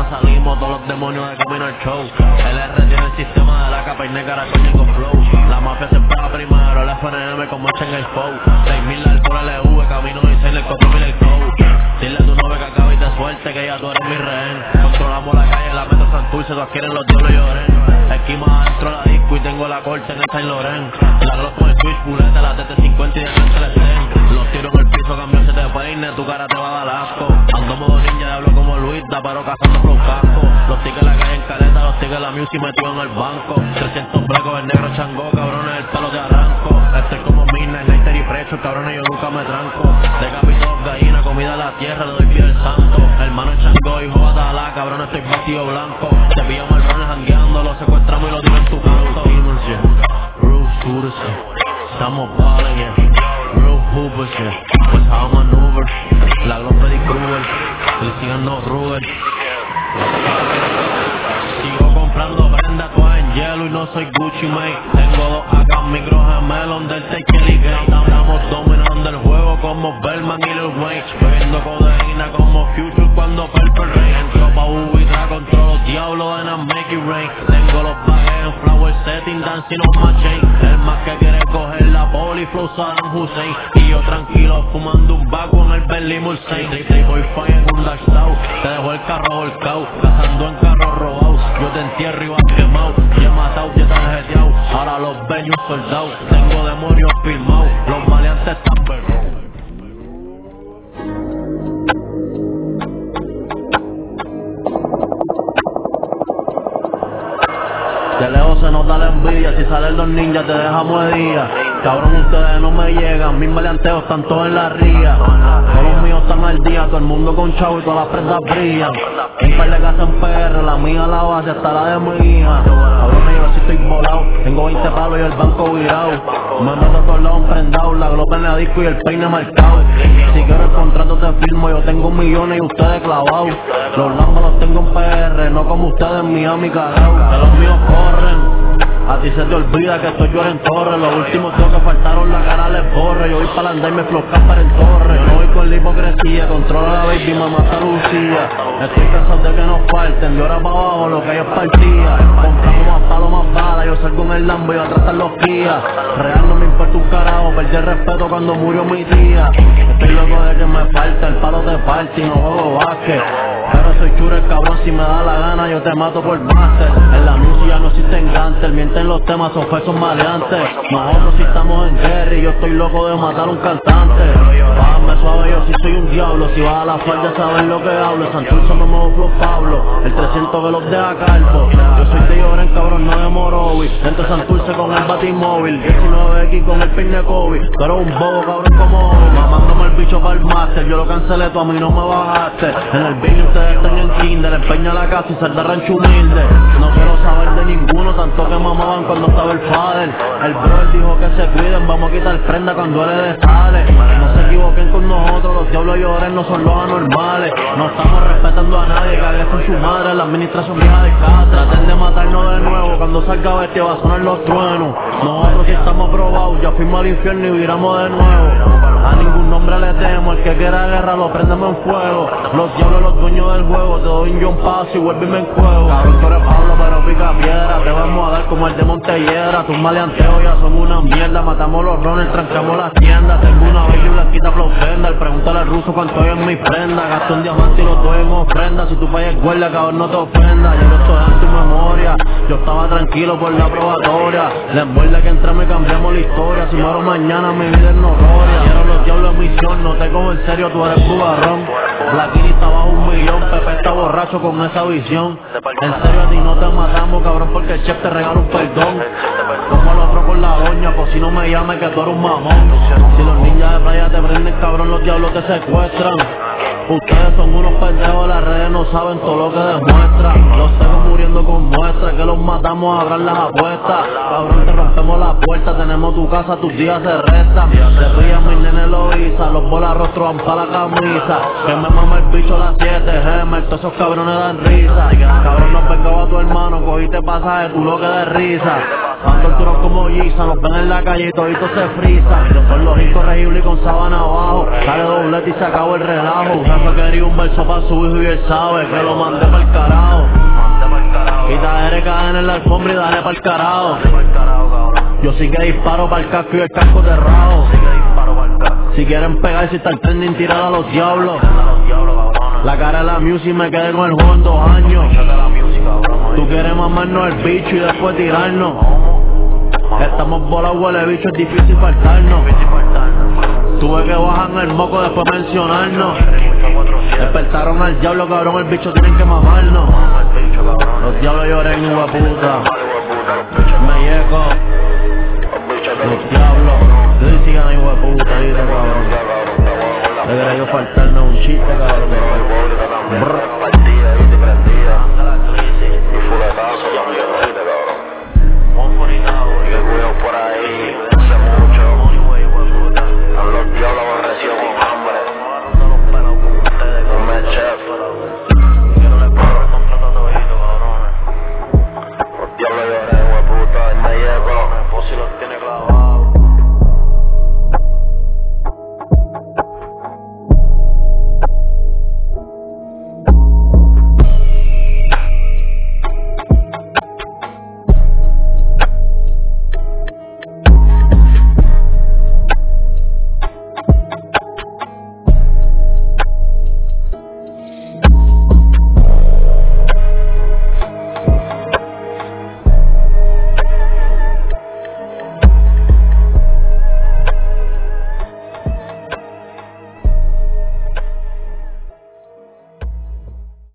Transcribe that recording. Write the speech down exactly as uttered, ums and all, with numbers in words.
salimos todos los demonios de camino al show. El R tiene el sistema de la capa y negra coño con flow. La mafia se pega primero, el F N M como echa en el flow. seis mil alcohol L V, camino y seis el cuatro mil el flow. Dile a tu novia que acaba y te suelte que ya tú eres mi rehén. Controlamos la calle, la meta Santurce, todas quieren los diablos lloren. Esquima adentro la disco y tengo la corte en el Saint Laurent. La Glock con el switch, puleta, la T T cincuenta y de frente la estén. Los tiros en el piso, cambio se te peine, tu cara te va a dar asco. Ando modo ninja, hablo como Luis, da pero cazando flow casco. Los tickets la calle en caleta, los tickets la music metido en el banco. trescientos blecos, el negro chango, cabrones, el pelo te arranco. Estoy como Midnight, Nighter y Frecho, cabrones, yo nunca me tranco. Decapito gallina, comida a la tierra, le doy pie al santo. Hermano el chango, hijo batalá, cabrón, estoy vestido blanco. Te pillamos el runner jangueando, lo secuestramos y lo tiro en tu canto. Real shooters, estamos balling, yeah. Real hoopers, yeah. Pues how maneuver, la Glock Freddy Krueger, le sigan no Ruger. Sigo comprando prenda toda en hielo y no soy Gucci Mane. Tengo dos A K micro gemelo, Undertaker y Gay. Estamos dominando el juego como Bellman y Lil Wayne. Bebiendo codeína como Future cuando Purple Rain. Entro pa' U y tra contra los diablos en a Make It Rain. Tengo los bagues en flower setting, dancing on my chain. El más que quiere coger la poli, flow Saddam Hussein. Y yo tranquilo fumando un baco en el Bentley Mulsanne. Voy fire en un dash out, te dejo el carro volcao. Cazando en carros robados, yo te entierro y vas quemado. Y he matado, ya te he jeteado, ahora los ven y un soldado. Tengo demonios firmados, los maleantes están perros. De lejos se nota la envidia, si salen los ninjas te dejamos de día. Cabrón, ustedes no me llegan, mis maleanteos están todos en la ría. Todos los míos están al día, todo el mundo con chavo y todas las prendas brillan. Un par de casas en P R, la mía la base hasta la de mi hija. Cabrón, yo así estoy volado, tengo veinte palos y el banco virado. Me meto a todos lados prendado, la glopa en la disco y el peine marcado. Si quieres el contrato te firmo, yo tengo millones y ustedes clavados. Los lambos los tengo en P R, no como ustedes en Miami, cagao. Que los míos corren. A ti se te olvida que estoy yo en torre. Los últimos dos que faltaron la cara les borre. Yo voy para andar y me flocan para el torre. Yo no voy con la hipocresía, controla la baby, mamá está Lucía. Estoy cansado de que nos falten, de ahora para abajo lo que hay es partida. Compramos más palo, más bala, yo salgo en el Lambo y atrás están los guías. Real no me importa un carajo, perdí el respeto cuando murió mi tía. Estoy loco de que me falta, el palo te falta y no juego básquet. Pero soy chure cabrón, si me da la gana yo te mato por máster. En la música no existen gantes, mienten los temas, son falsos maleantes. Nosotros si estamos en guerra y yo estoy loco de matar a un cantante. Bájame suave, yo si soy un diablo, si vas a la falda sabes lo que hablo. En Santurce me muevo flow Pablo, el trescientos que los deja calvo. Yo soy de Lloren cabrón, no de Morovi. Dentro de Santurce con el batimóvil, diecinueve X con el peine Kobe. Tú eres un bobo cabrón como hoy, mamándome el bicho para el máster. Yo lo cancelé, tú a mí no me bajaste. En el vídeo ustedes están en kinder, empeña la casa y sal de rancho humilde. No quiero saber de ninguno, tanto que mamaban cuando estaba el father. El brother dijo que se cuiden, vamos a quitar prenda cuando él le sale. No se equivoquen con nosotros, los diablos lloren no son los anormales. No estamos respetando a nadie, cagues en su madre, la administración vieja de casa. Traten de matarnos de nuevo, cuando salga bestia va a sonar los truenos. Nosotros sí estamos probados, ya fuimos al infierno y viramos de nuevo. A ningún nombre le temo, el que quiera guerra lo prendemos en fuego. Los diablos los dueños del juego, te doy un John Paso y vuelve y me enjuego. Cabrón, tú eres Pablo pero pica piedra, te vamos a dar como el de Montellera. Tus maleanteos ya son una mierda, matamos los runners, trancamos las tiendas. Tengo una baby blanquita flow Fender, pregúntale al ruso cuánto hay en mi prenda. Gasto un diamante y lo doy en ofrenda, si tú fallas guardia cabrón no te ofenda. Yo no estoy en tu memoria, yo estaba tranquilo por la probatoria. La envuelta que entramos y cambiamos la historia, si muero mañana mi vida es notoria. Quiero los diablos en misión, no te cojo en serio, tú eres bugarrón. La quinita bajo un millón, Pepe está borracho con esa visión. En serio a ti no te matamos cabrón porque el chef te regala un perdón. Como el otro con la doña, pues si no me llames que tú eres un mamón. Si los ninjas de playa te prenden cabrón, los diablos te secuestran. Ustedes son unos pendejos, las redes no saben todo lo que demuestran. Los tengo muriendo con muestras, que los matamos a abrir las apuestas. Cabrón, te rompemos la puerta, tenemos tu casa, tus días se restan. Te pillan mis nenes Loiza, los bolas rostro van pa' la camisa. Que me mama el bicho las siete gemas, todos esos cabrones dan risa. Cabrón, no pegaba a tu hermano, cogiste pasaje, tú lo que de risa. Están torturados como Giza, nos ven en la calle y todito se frisan. Con los incorregibles y con sábana abajo, sale doblete y se acabó el relajo. Jefe quería un verso pa' su hijo y él sabe que lo mandé pa'l carajo. Quita R K en la alfombra y dale pa'l carajo. Yo sí que disparo pa'l casco y el casco te rajo. Si quieren pegar, si está el trending, tirar a los diablos. La cara de la music me quedé con el juego en dos años. Tú quieres mamarnos el bicho y después tirarnos. Estamos volados, huele bicho, es difícil faltarnos. Tuve que bajar el moco después mencionarnos. Despertaron al diablo, cabrón, el bicho tienen que mamarnos. Los diablos lloren, hueputa. Me llego. Los diablos. Yo sigan ahí, hueputa, ahí, cabrón. Le quería yo faltarnos un chiste, cabrón. Brr.